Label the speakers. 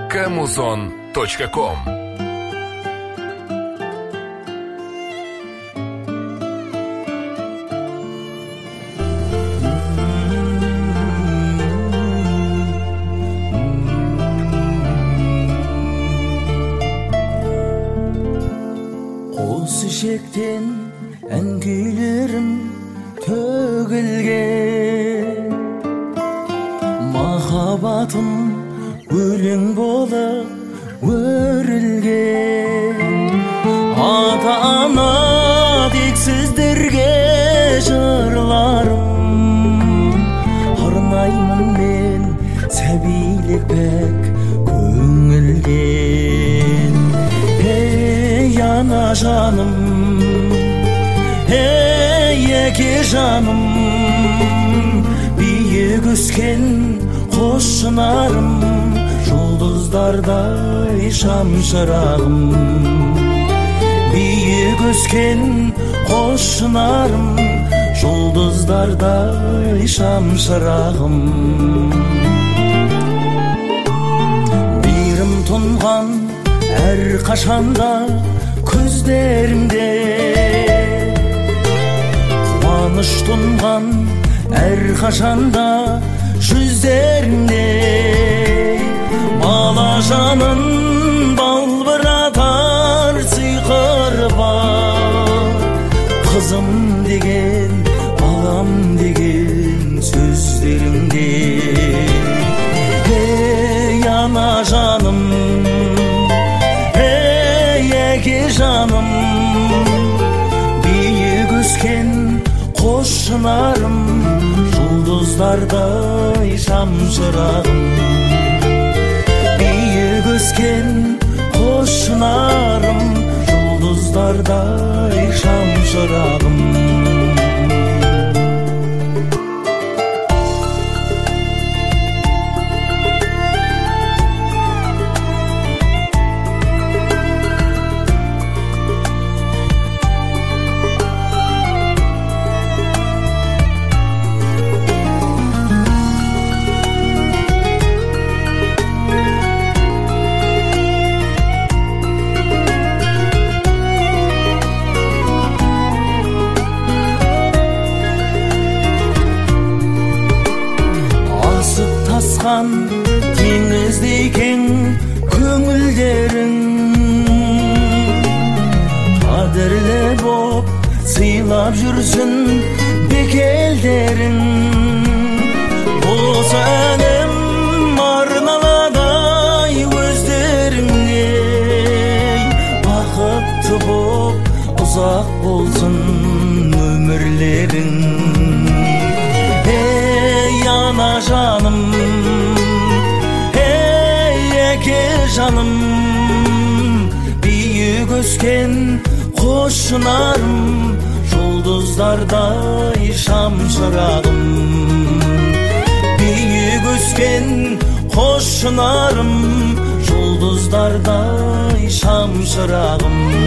Speaker 1: kmuzon.com.
Speaker 2: Осы шектен әнгейлерім төгілген, махаббатым өлең болып өрілген. Ата-ана тексіздерге жырларым, арнаймын мен сәбилік пәк көңілден. Ей ана жаным, ей әке жаным, биік өскен қос шынарым, жұлдыздардай шамшырағым. Биік өскен қос шынарым, жұлдыздардай шамшырағым. Бейрім тұнған әр қашанда көздеріңде, қуаныш тұнған әр қашанда жүздеріңде. Бала жанын балбыратар сиқыры бар, қызым деген, балам деген сөздеріңде. Ей ана жаным, ей әке жаным, биік өскен қос шынарым, жұлдыздардай шамшырағым. Биік өскен қос шынарым, жұлдыздардай шамшырағым. Теңіздей кең көңілдерің, қадірлі боп сыйлап жүрсін бекелдерің. Осы әнім арналадай өздеріңе, бақытты боп ұзақ болсын өмірлерің. Ей ана жаным, ей әке жаным, биік өскен қос шынарым, жұлдыздардай шамшырағым. Биік өскен қос шынарым, жұлдыздардай шамшырағым.